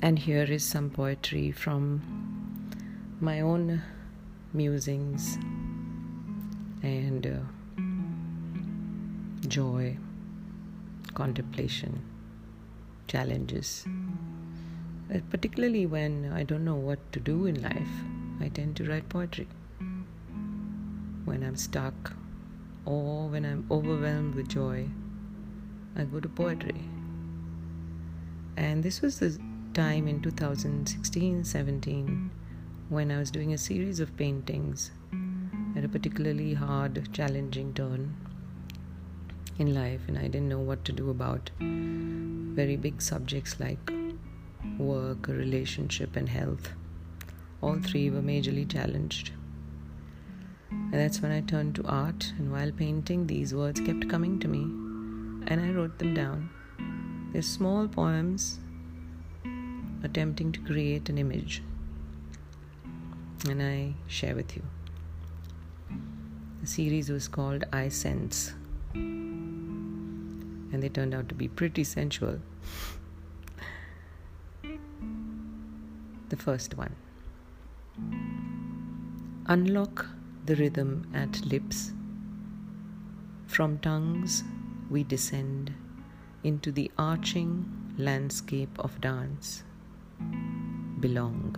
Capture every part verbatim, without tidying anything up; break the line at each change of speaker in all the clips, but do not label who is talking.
And here is some poetry from my own musings and uh, joy, contemplation, challenges. Uh, particularly when I don't know what to do in life, I tend to write poetry. When I'm stuck or when I'm overwhelmed with joy, I go to poetry. And this was the time in two thousand sixteen seventeen when I was doing a series of paintings at a particularly hard, challenging turn in life, and I didn't know what to do about very big subjects like work, a relationship, and health. All three were majorly challenged. And that's when I turned to art, and while painting, these words kept coming to me, and I wrote them down. They're small poems attempting to create an image, and I share with you. The series was called I Sense, and they turned out to be pretty sensual. The first one. Unlock the rhythm at lips. From tongues we descend into the arching landscape of dance. Belong.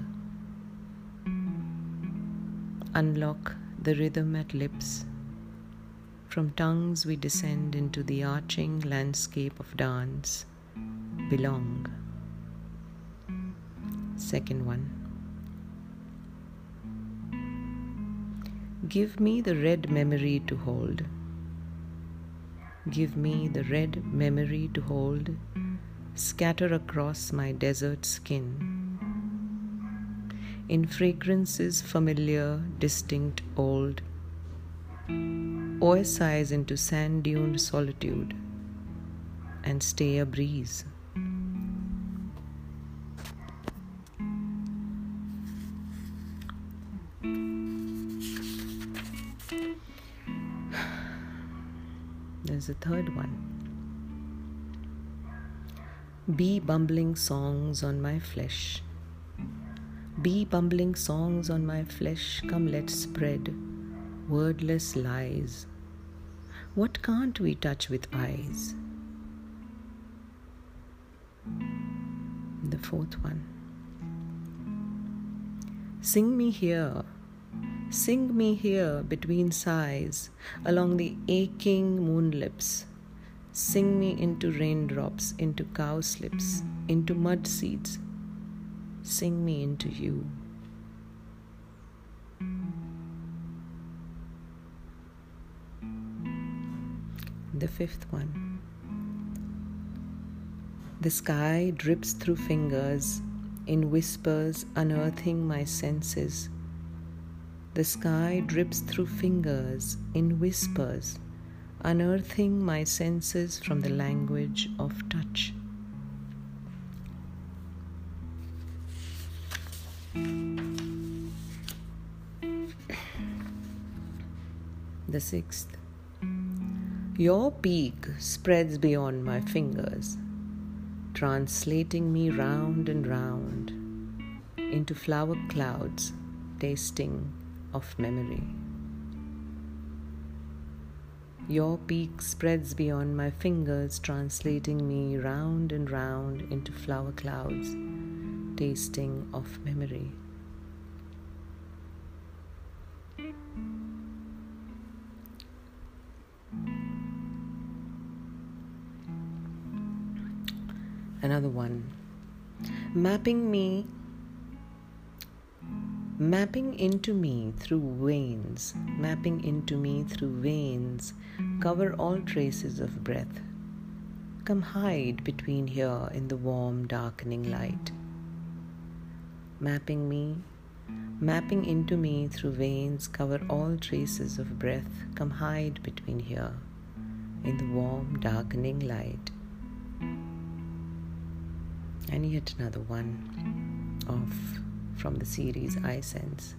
Unlock the rhythm at lips. From tongues we descend into the arching landscape of dance. Belong. Second one. Give me the red memory to hold. Give me the red memory to hold. Scatter across my desert skin. In fragrances familiar, distinct, old. Oasis into sand-duned solitude. And stay a breeze. There's a third one. Be bumbling songs on my flesh. Be bumbling songs on my flesh. Come, let's spread wordless lies. What can't we touch with eyes? The fourth one. Sing me here. Sing me here between sighs, along the aching moon lips. Sing me into raindrops, into cowslips, into mud seeds. Sing me into you. The fifth one. The sky drips through fingers, in whispers unearthing my senses. The sky drips through fingers, in whispers, unearthing my senses from the language of touch. The sixth. Your peak spreads beyond my fingers, translating me round and round into flower clouds, tasting of memory. Your peak spreads beyond my fingers, translating me round and round into flower clouds, tasting of memory. Another one. Mapping me Mapping into me through veins, mapping into me through veins, cover all traces of breath. Come hide between here in the warm, darkening light. Mapping me, mapping into me through veins, cover all traces of breath. Come hide between here in the warm, darkening light. And yet another one of from the series I Sense.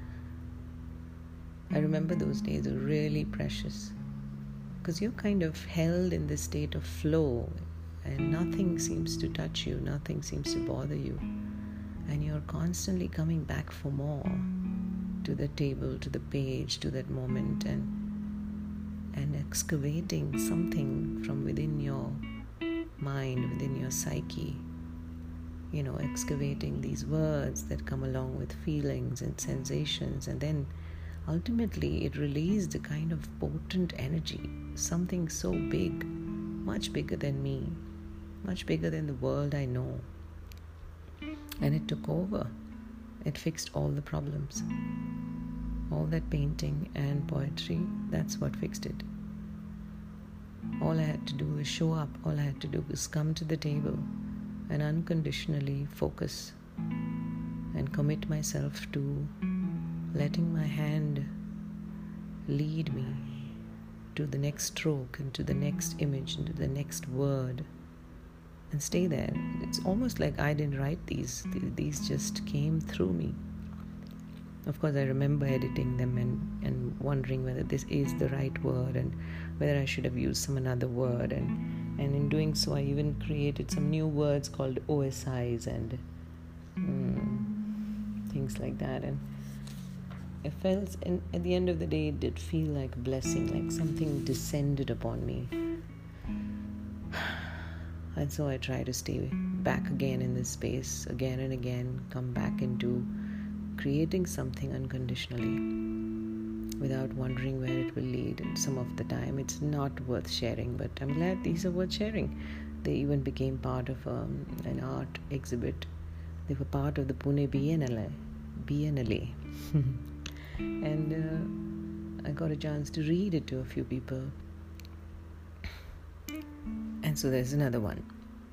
I remember those days were really precious because you're kind of held in this state of flow and nothing seems to touch you, nothing seems to bother you, and you're constantly coming back for more, to the table, to the page, to that moment, and and excavating something from within your mind, within your psyche, you know, excavating these words that come along with feelings and sensations, and then ultimately it released a kind of potent energy, something so big, much bigger than me, much bigger than the world I know. And it took over. It fixed all the problems. All that painting and poetry, that's what fixed it. All I had to do was show up. All I had to do was come to the table and unconditionally focus and commit myself to letting my hand lead me to the next stroke and to the next image and to the next word, and stay there. It's almost like I didn't write these. These just came through me. Of course, I remember editing them and, and wondering whether this is the right word and whether I should have used some another word. And, and in doing so, I even created some new words called O S Is and mm, things like that. And it felt, and at the end of the day, it did feel like a blessing, like something descended upon me. And so I try to stay back again in this space, again and again, come back into creating something unconditionally without wondering where it will lead. And some of the time it's not worth sharing, but I'm glad these are worth sharing. They even became part of um, an art exhibit. They were part of the Pune Biennale. Biennale. And uh, I got a chance to read it to a few people. And so there's another one.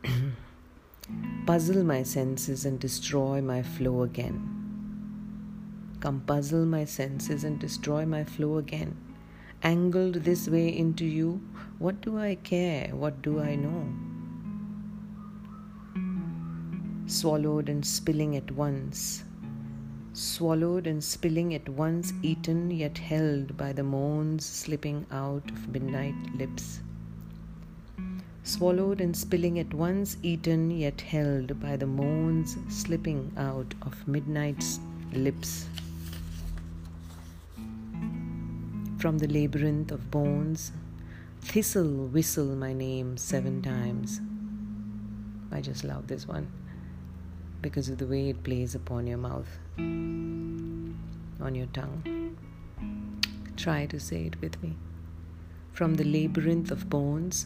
Puzzle my senses and destroy my flow again. Come puzzle my senses and destroy my flow again. Angled this way into you, what do I care? What do I know? Swallowed and spilling at once. Swallowed and spilling at once, eaten yet held by the moans slipping out of midnight lips. Swallowed and spilling at once, eaten yet held by the moans slipping out of midnight's lips. From the labyrinth of bones, thistle whistle my name seven times. I just love this one because of the way it plays upon your mouth, on your tongue. Try to say it with me. From the labyrinth of bones,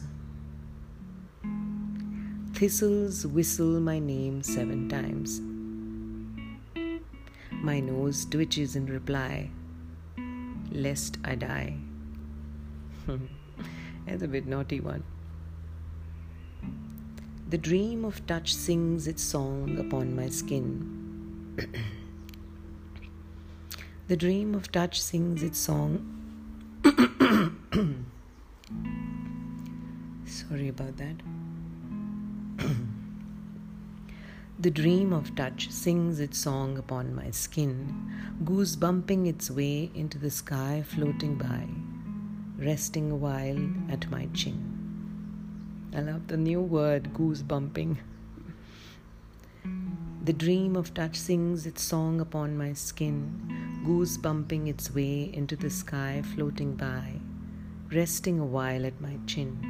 thistles whistle my name seven times. My nose twitches in reply, lest I die. That's a bit naughty one. The dream of touch sings its song upon my skin. The dream of touch sings its song. Sorry about that. The dream of touch sings its song upon my skin, goose bumping its way into the sky, floating by, resting a while at my chin. I love the new word, goose bumping. The dream of touch sings its song upon my skin, goose bumping its way into the sky, floating by, resting a while at my chin.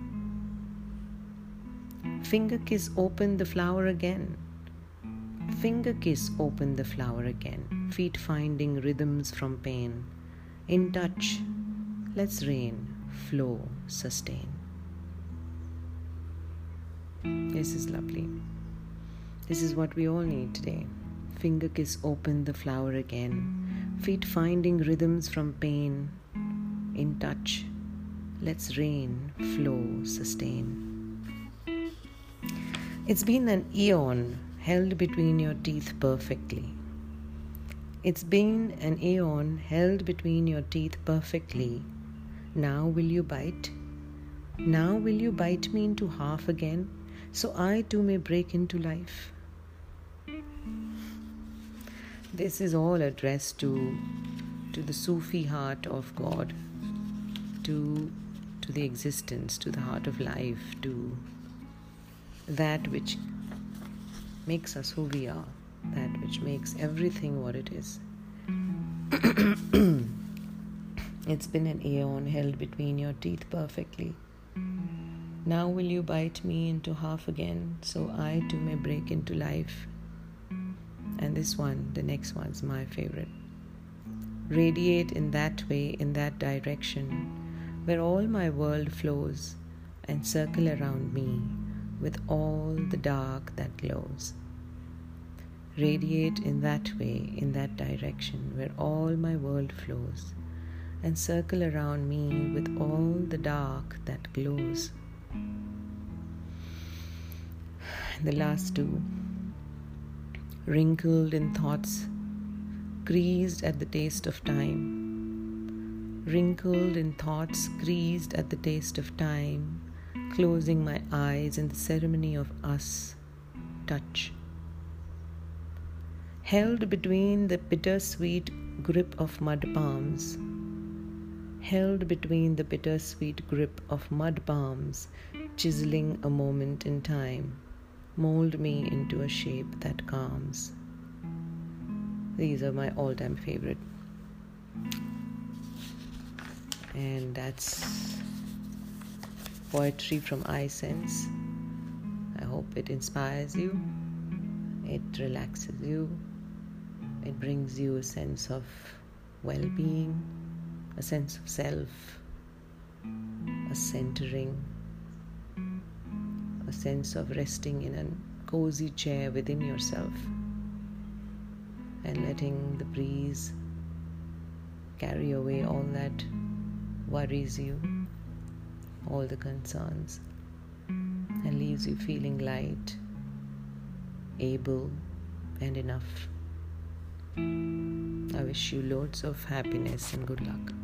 Finger kiss open the flower again. Finger kiss open the flower again. Feet finding rhythms from pain. In touch, let's rain, flow, sustain. This is lovely. This is what we all need today. Finger kiss open the flower again. Feet finding rhythms from pain. In touch, let's rain, flow, sustain. It's been an eon held between your teeth perfectly. It's been an aeon held between your teeth perfectly. Now will you bite? Now will you bite me into half again, so I too may break into life? This is all addressed to, to the Sufi heart of God, to, to the existence, to the heart of life, to that which makes us who we are, that which makes everything what it is. It's been an aeon held between your teeth perfectly. Now will you bite me into half again, so I too may break into life? And this one, the next one's my favorite. Radiate in that way, in that direction, where all my world flows, and circle around me with all the dark that glows. Radiate in that way, in that direction, where all my world flows, and circle around me with all the dark that glows. And the last two. Wrinkled in thoughts, creased at the taste of time. Wrinkled in thoughts, creased at the taste of time, closing my eyes in the ceremony of us, touch. Held between the bittersweet grip of mud palms, held between the bittersweet grip of mud palms, chiseling a moment in time, mold me into a shape that calms. These are my all-time favorite. And that's poetry from iSense. I hope it inspires you, it relaxes you, it brings you a sense of well-being, a sense of self, a centering, a sense of resting in a cozy chair within yourself and letting the breeze carry away all that worries you, all the concerns, and leaves you feeling light, able, and enough. I wish you loads of happiness and good luck.